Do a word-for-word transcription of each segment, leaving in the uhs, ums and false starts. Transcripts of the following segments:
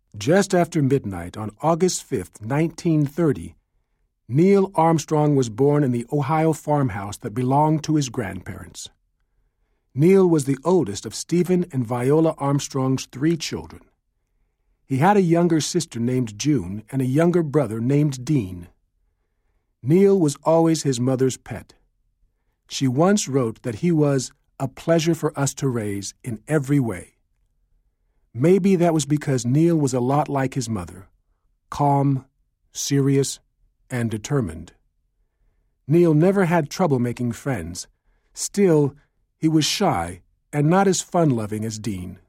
Just after midnight on August fifth, nineteen thirty, Neil Armstrong was born in the Ohio farmhouse that belonged to his grandparents. Neil was the oldest of Stephen and Viola Armstrong's three children. He had a younger sister named June and a younger brother named Dean. Neil was always his mother's pet. She once wrote that he was a pleasure for us to raise in every way. Maybe that was because Neil was a lot like his mother, calm, serious, and determined. Neil never had trouble making friends. Still, he was shy and not as fun-loving as Dean.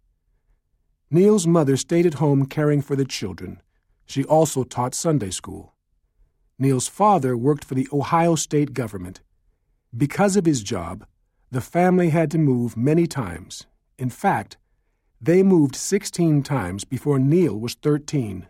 Neil's mother stayed at home caring for the children. She also taught Sunday school. Neil's father worked for the Ohio state government. Because of his job, the family had to move many times. In fact, they moved sixteen times before Neil was thirteen.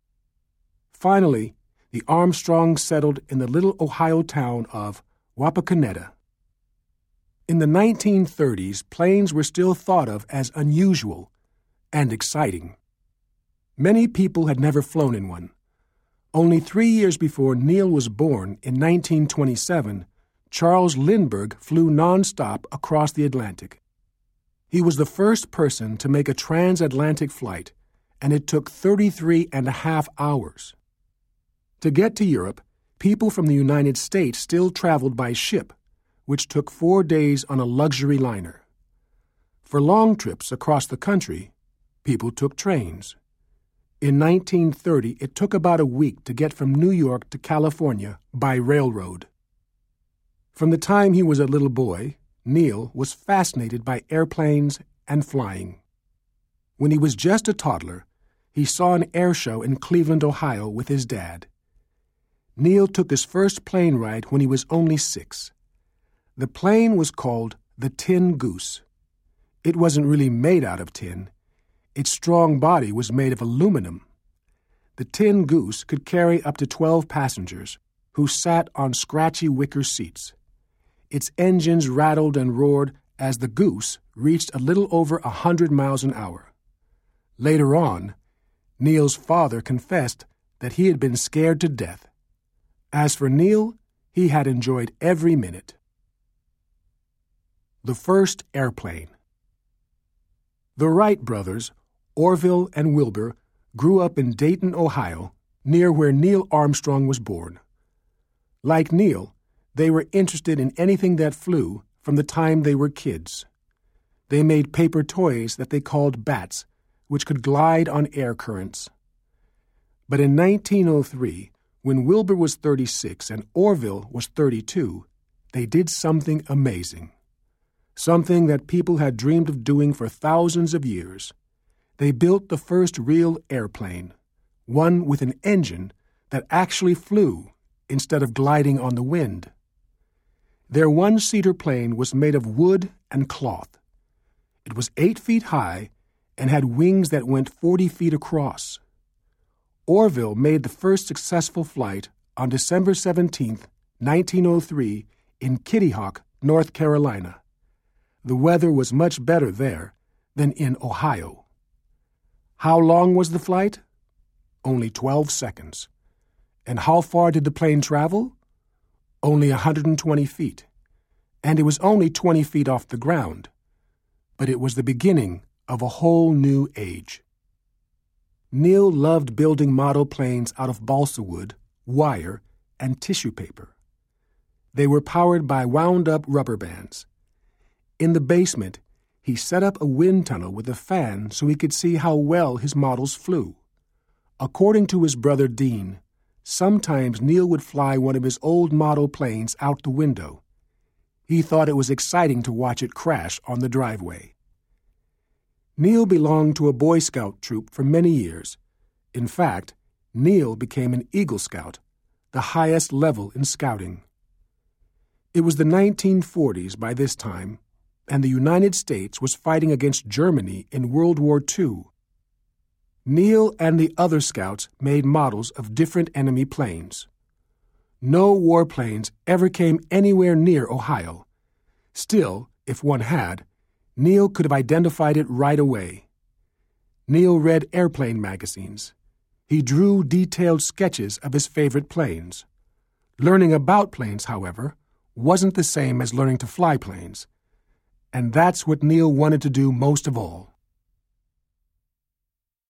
Finally, the Armstrongs settled in the little Ohio town of Wapakoneta. In the nineteen thirties, planes were still thought of as unusual and exciting. Many people had never flown in one. Only three years before Neil was born, in nineteen twenty-seven, Charles Lindbergh flew nonstop across the Atlantic. He was the first person to make a transatlantic flight, and it took thirty-three and a half hours. To get to Europe, people from the United States still traveled by ship, which took four days on a luxury liner. For long trips across the country, people took trains. In nineteen thirty, it took about a week to get from New York to California by railroad. From the time he was a little boy, Neil was fascinated by airplanes and flying. When he was just a toddler, he saw an air show in Cleveland, Ohio, with his dad. Neil took his first plane ride when he was only six. The plane was called the Tin Goose. It wasn't really made out of tin. Its strong body was made of aluminum. The Tin Goose could carry up to twelve passengers, who sat on scratchy wicker seats. Its engines rattled and roared as the Goose reached a little over a hundred miles an hour. Later on, Neil's father confessed that he had been scared to death. As for Neil, he had enjoyed every minute. The first airplane. The Wright brothers, Orville and Wilbur, grew up in Dayton, Ohio, near where Neil Armstrong was born. Like Neil, they were interested in anything that flew from the time they were kids. They made paper toys that they called bats, which could glide on air currents. But in nineteen oh three, when Wilbur was thirty-six and Orville was thirty-two, they did something amazing. Something that people had dreamed of doing for thousands of years. They built the first real airplane, one with an engine that actually flew instead of gliding on the wind. Their one-seater plane was made of wood and cloth. It was eight feet high and had wings that went forty feet across. Orville made the first successful flight on December seventeenth, nineteen oh three, in Kitty Hawk, North Carolina. The weather was much better there than in Ohio. How long was the flight? Only twelve seconds. And how far did the plane travel? Only one hundred twenty feet. And it was only twenty feet off the ground. But it was the beginning of a whole new age. Neil loved building model planes out of balsa wood, wire, and tissue paper. They were powered by wound-up rubber bands. In the basement, he set up a wind tunnel with a fan so he could see how well his models flew. According to his brother Dean, sometimes Neil would fly one of his old model planes out the window. He thought it was exciting to watch it crash on the driveway. Neil belonged to a Boy Scout troop for many years. In fact, Neil became an Eagle Scout, the highest level in scouting. It was the nineteen forties by this time, and the United States was fighting against Germany in World War Two. Neil and the other scouts made models of different enemy planes. No warplanes ever came anywhere near Ohio. Still, if one had, Neil could have identified it right away. Neil read airplane magazines. He drew detailed sketches of his favorite planes. Learning about planes, however, wasn't the same as learning to fly planes. And that's what Neil wanted to do most of all.